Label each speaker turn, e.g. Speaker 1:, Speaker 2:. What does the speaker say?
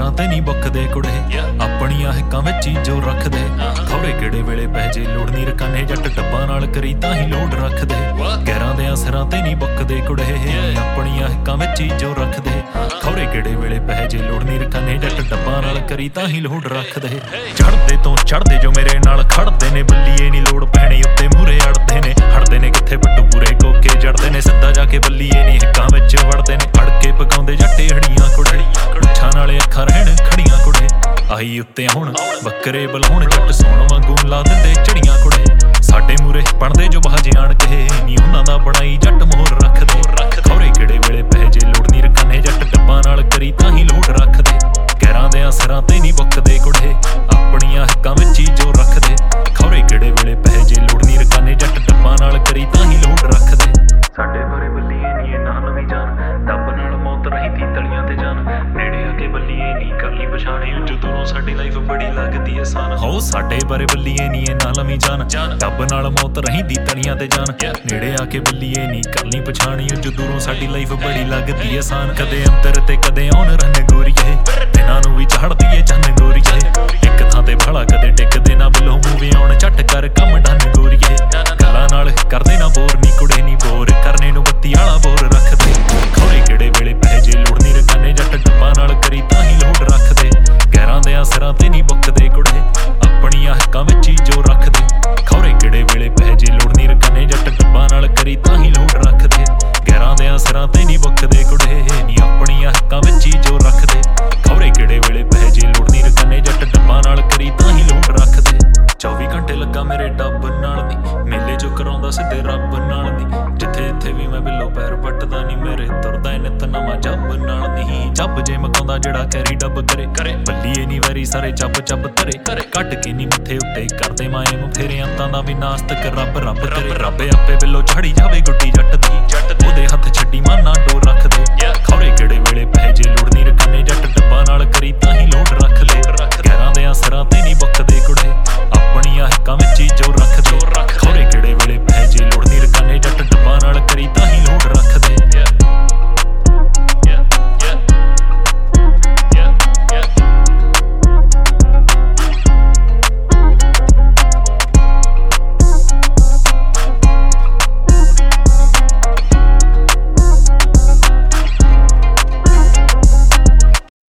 Speaker 1: ਸਿਰਾਂ ਤੇ ਨਹੀਂ ਬੁੱਕਦੇ ਕੁੜੇ ਆਪਣੀਆਂ ਹਿੱਕਾਂ ਵਿੱਚ ਹੀ ਜੋ ਰੱਖਦੇ ਖੌਰੇ ਕਿਹੜੇ ਵੇਲੇ ਪੈ ਜੇ ਲੋੜ ਨਹੀਂ ਰਕਾਨੇ ਜੱਟ ਡੱਬਾਂ ਨਾਲ ਕਰੀ ਤਾਂ ਹੀ ਲੋਡ ਰੱਖਦੇ ਗੈਰਾਂ ਦੇ ਸਿਰਾਂ ਤੇ ਨਹੀਂ ਬੁੱਕਦੇ ਕੁੜੇ ਆਪਣੀਆਂ ਹਿੱਕਾਂ ਵਿੱਚ ਹੀ ਜੋ ਰੱਖਦੇ ਖੌਰੇ ਕਿਹੜੇ ਵੇਲੇ ਪੈ ਜੇ ਲੋੜ ਨਹੀਂ ਰਕਾਨੇ ਜੱਟ ਡੱਬਾਂ ਨਾਲ ਕਰੀ ਤਾਂ ਹੀ ਲੋਡ ਰੱਖਦੇ ਚੜਦੇ ਤੋਂ ਚੜਦੇ ਜੋ ਮੇਰੇ ਨਾਲ ਖੜਦੇ ਨੇ ਬੱਲੀਏ ਨਹੀਂ ਲੋੜ ਪੈਣੇ ਉੱਤੇ ਮੂਰੇ ਅੜਦੇ ਨੇ ਹੜਦੇ ਨੇ ਕਿੱਥੇ ਬੱਟੂ ਪੂਰੇ ਕੋਕੇ ਜੜਦੇ ਨੇ ਸਿੱਧਾ ਜਾ ਕੇ ਬੱਲੀਏ ਨਹੀਂ ਹਿੱਕਾਂ ਵਿੱਚ ਵੜਦੇ ਨੇ ਅੜ ਕੇ ਪਗਾਉਂਦੇ ਜੱਟੇ ਹੜੀਆਂ ਕੁੜੇ ਮੁੱਛਾਂ ਨਾਲੇ ਅੱਖਾਂ ਰਹਿਣ ਖੜੀਆਂ ਕੁੜੇ ਆਹੀ ਉੱਤੇ ਹੁਣ ਬੱਕਰੇ ਬਲਾਉਣ ਜੱਟ ਸੋਣ ਵਾਂਗੂ ਲਾ ਦਿੰਦੇ ਝੜੀਆਂ ਕੁੜੇ ਸਾਡੇ ਮੂਰੇ ਬਣਦੇ ਜੋ ਬਾਜੇ ਆਣ ਕੇ ਨਹੀਂ ਉਹਨਾਂ ਦਾ ਬਣਾਈ ਜੱਟ ਮੋਹਰ ਰੱਖਦੇ ਖੌਰੇ ਕਿਹੜੇ ਵੇਲੇ ਪੈ ਜੇ ਲੋੜ ਨਹੀਂ ਰਕਾਨੇ ਜੱਟ ਡੱਬਾਂ ਨਾਲ ਕਰੀ ਤਾਂ ਹੀ ਲੋਡ ਰੱਖਦੇ ਗੈਰਾਂ ਦੇ ਸਿਰਾਂ ਤੇ ਨਹੀਂ ਬੁੱਕਦੇ ਕੁੜੇ ਆਪਣੀਆਂ ਹਿੱਕਾਂ ਵਿੱਚ ਹੀ ਜੋ ਰੱਖਦੇ ਖੌਰੇ ਕਿਹੜੇ ਵੇਲੇ ਪੈ ਜੇ ਲੋੜ ਨਹੀਂ ਰਕਾਨੇ ਜੱਟ ਡੱਬਾਂ ਨਾਲ ਕਰੀ ਤਾਂ ਹੀ ਲੋਡ ਰੱਖਦੇ ਸਾਡੇ ਬਾਰੇ ਬੱਲੀਏ ਨਹੀਂ ਇਹਨਾਂ ਨਵੀਂ ਜਾਨ ਡੱਬ ਨਾਲ ਮੌਤ ਰਹਿੰਦੀ ਤਲੀਆਂ ਤੇ ਜਾਨ ਨੇੜੇ ਆ ਕੇ ਬੱਲੀਏ ਨਹੀਂ ਕਰ ਲਈ ਪਛਾਣੇ ਜਦੋਂ ਸਾਡੀ ਲਾਈਫ ਬੜੀ ਲੱਗਦੀ ਏ ਸਾਨ ਹੋ ਸਾਡੇ ਬਾਰੇ ਬੱਲੀਏ ਨਹੀਂ ਇਹਨਾਂ ਨਵੀਂ ਜਾਨ ਡੱਬ ਨਾਲ ਮੌਤ ਰਹਿੰਦੀ ਤਲੀਆਂ ਤੇ ਜਾਨ ਨੇੜੇ ਆ ਕੇ ਬੱਲੀਏ ਨਹੀਂ ਕਰ ਲਈ ਪਛਾਣੀ ਜਦੋਂ ਸਾਡੀ ਲਾਈਫ ਬੜੀ ਲੱਗਦੀ ਏ ਸਾਨ ਕਦੇ ਅੰਦਰ ਤੇ ਕਦੇ ਆਉਣ ਰੰਨ ਗੋਰੀਏ ਇਹਨਾਂ ਨੂੰ ਵੀ ਚੜਦੀ ਏ ਚੰਨ ਗੋਰੀਏ ਇੱਕ ਥਾਂ ਤੇ ਭਲਾ ਕਦੇ ਟਿਕਦੇ ਨਾ ਬੁੱਲੋਂ ਮੂਵੀ ਆਉਣ ਝੱਟ ਕਰ ਕੰਮ ਡੰਨ ਗੋਰੀਏ ਗੱਲਾਂ ਨਾਲ ਕਰਦੇ ਨਾ ਬੋਰ ਨੀ ਕੁੜੇ ਨੀ ਬੋਰ ਕਰਨੇ ਨੂੰ ਬੱਤੀ ਵਾਲਾ ਬੋਰ ਰੱਖਦੇ ਖੌਰੇ ਕਿਹੜੇ ਵੇਲੇ ਪੈ ਜੇ ਲੋੜ ਨੀ ਰਕਾਨੇ ਜੱਟ ਡੱਬਾਂ ਨਾਲ ਕਰੀ ਤਾਂ ਹੀ ਲੋਡ ਰੱਖਦੇ ਗੈਰਾਂ ਦੇ ਸਿਰਾਂ ਤੇ ਨਹੀਂ ਬੁੱਕਦੇ ਕੁੜੇ ਆਪਣੀਆਂ ਹਿੱਕਾਂ ਵਿੱਚ ਹੀ ਜੋ ਰੱਖਦੇ ਖੌਰੇ ਕਿਹੜੇ ਵੇਲੇ ਪੈ ਜੇ ਲੋੜ ਨੀ ਰਕਾਨੇ ਜੱਟ ਡੱਬਾਂ ਨਾਲ ਕਰੀ ਤਾਂ ਹੀ ਲੋਡ ਰੱਖਦੇ ਗੈਰਾਂ ਦੇ ਸਿਰਾਂ ਤੇ ਨਹੀਂ ਬੁੱਕਦੇ ਕੁੜੇ ਨੀ ਆਪਣੀਆਂ ਹਿੱਕਾਂ ਵਿੱਚ ਹੀ ਜੋ ਰੱਖਦੇ ਖੌਰੇ ਕਿਹੜੇ ਵੇਲੇ ਪੈ ਜੇ ਲੋੜ ਨੀ ਰਕਾਨੇ ਜੱਟ ਡੱਬਾਂ ਨਾਲ ਕਰੀ ਤਾਂ ਹੀ ਲੋਡ ਰੱਖਦੇ 24 ਘੰਟੇ ਲੱਗਾ ਮੇਰੇ ਡੱਬ ਨਾਲ ਦੀ ਮੇਲੇ ਜੋ ਕਰਾਉਂਦਾ ਸਿੱਧੇ ਰੱਬ ਨਾਲ ਦੀ ਜਿੱਥੇ ਜਿੱਥੇ ਵੀ ਮੈਂ ਬਿੱਲੋ ਪੈਰ ਵੱਟਦਾ ਨਹੀਂ ਮੇਰੇ ਤੁਰਦਾ ਨਿਤ ਨਵਾਂ ਜੱਬ ਨਾਲ ਨਹੀਂ ਜੱਬ ਜੇ ਮਕਾਉਂਦਾ ਜਿਹੜਾ ਕੈਰੀ ਡੱਬ ਕਰੇ ਬੱਲੀਏ ਨਹੀਂ ਵੈਰੀ ਸਾਰੇ ਚੱਬ ਤਰੇ ਕੱਢ ਕੇ ਨਹੀਂ ਮੱਥੇ ਉੱਤੇ ਕਰਦੇ ਮਾਏ ਨੂੰ ਫੇਰੇ ਅੰਤਾਂ ਦਾ ਵੀ ਨਾਸਤਕ ਰੱਬ ਕਰੇ ਰੱਬ ਆਪੇ ਬਿੱਲੋ ਝਾੜੀ ਜਾਵੇ ਗੁੱਡੀ ਜੱਟ ਦੀ ਉਹਦੇ ਹੱਥ ਛੱਡੀ ਮਨ